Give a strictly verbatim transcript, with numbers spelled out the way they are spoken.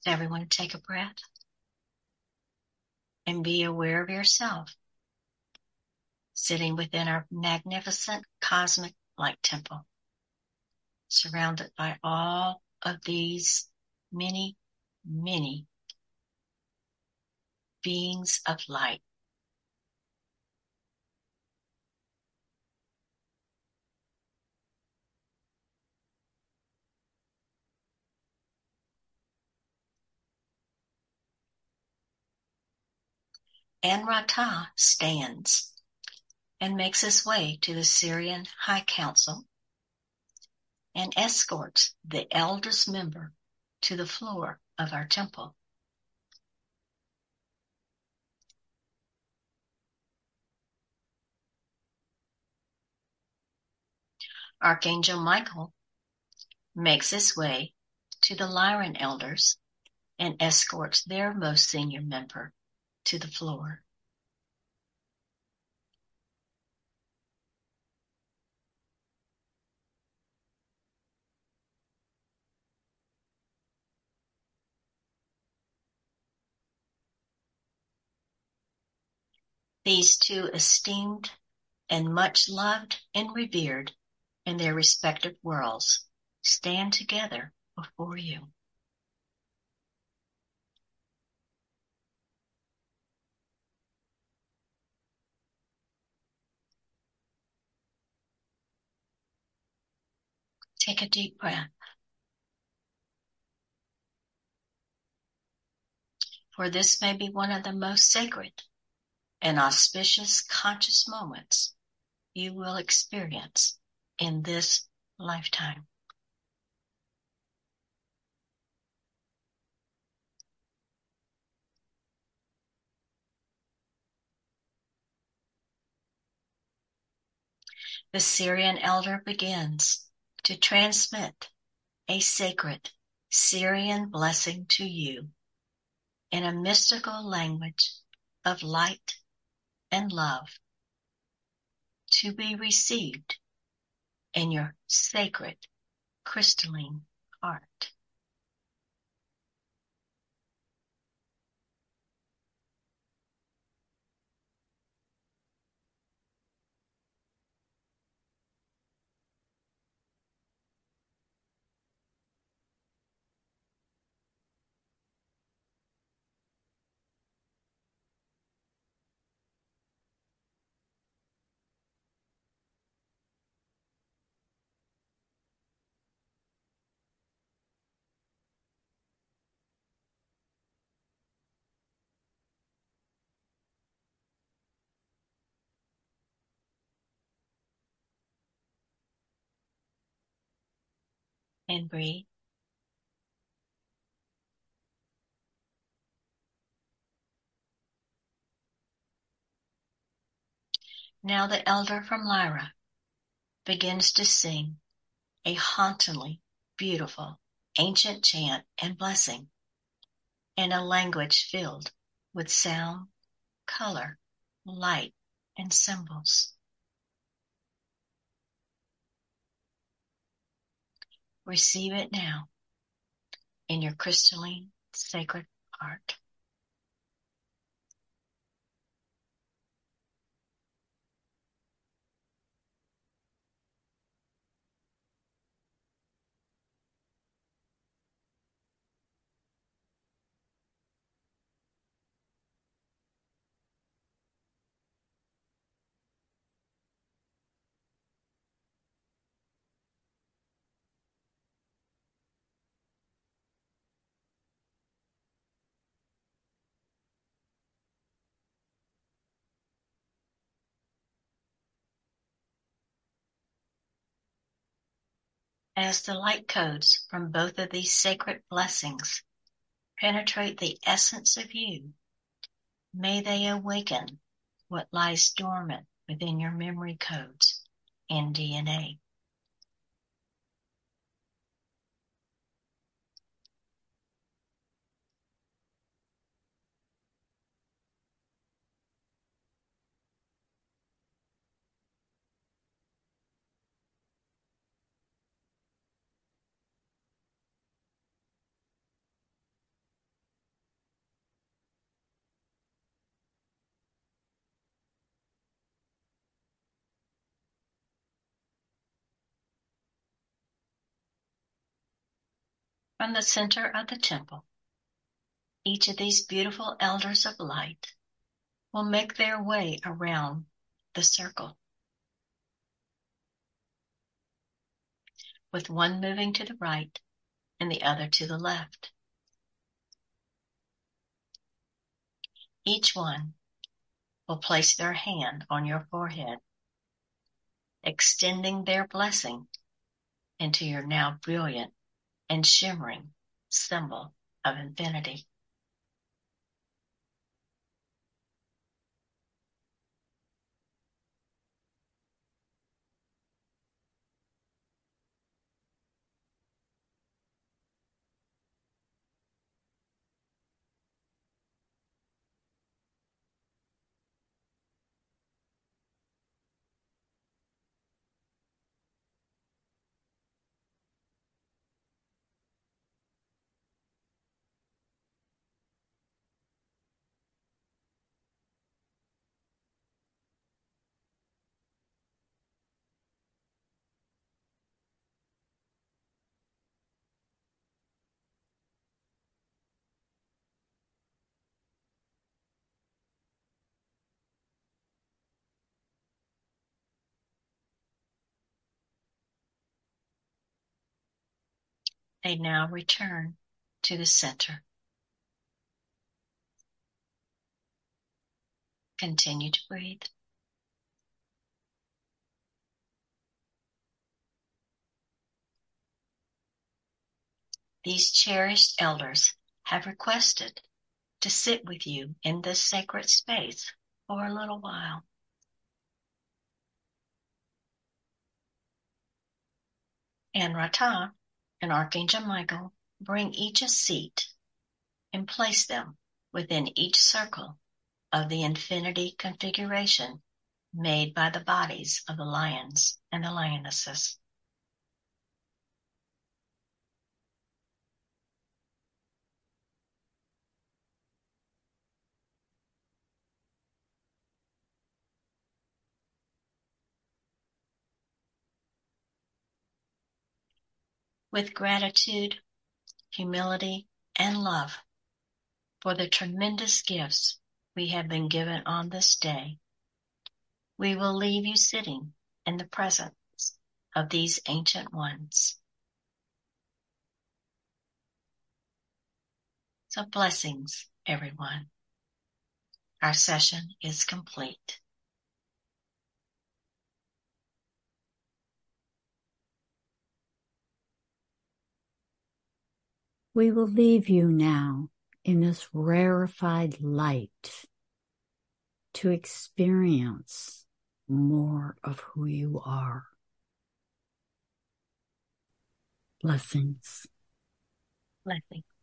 Everyone take a breath and be aware of yourself sitting within our magnificent cosmic light temple, surrounded by all of these many, many beings of light. An-Ra-Ta stands and makes his way to the Sirian High Council and escorts the eldest member to the floor of our temple. Archangel Michael makes his way to the Lyran elders and escorts their most senior member to the floor. These two esteemed and much loved and revered in their respective worlds stand together before you. Take a deep breath. For this may be one of the most sacred and auspicious conscious moments you will experience in this lifetime. The Sirian elder begins to transmit a sacred Sirian blessing to you in a mystical language of light and love to be received in your sacred crystalline heart. And breathe. Now the elder from Lyra begins to sing a hauntingly beautiful ancient chant and blessing in a language filled with sound, color, light, and symbols. Receive it now in your crystalline, sacred heart. As the light codes from both of these sacred blessings penetrate the essence of you, may they awaken what lies dormant within your memory codes and D N A. From the center of the temple, each of these beautiful elders of light will make their way around the circle, with one moving to the right and the other to the left. Each one will place their hand on your forehead, extending their blessing into your now brilliant and shimmering symbol of infinity. They now return to the center. Continue to breathe. These cherished elders have requested to sit with you in this sacred space for a little while. And Ratha and Archangel Michael bring each a seat and place them within each circle of the infinity configuration made by the bodies of the lions and the lionesses. With gratitude, humility, and love for the tremendous gifts we have been given on this day, we will leave you sitting in the presence of these ancient ones. So blessings, everyone. Our session is complete. We will leave you now in this rarefied light to experience more of who you are. Blessings. Blessings.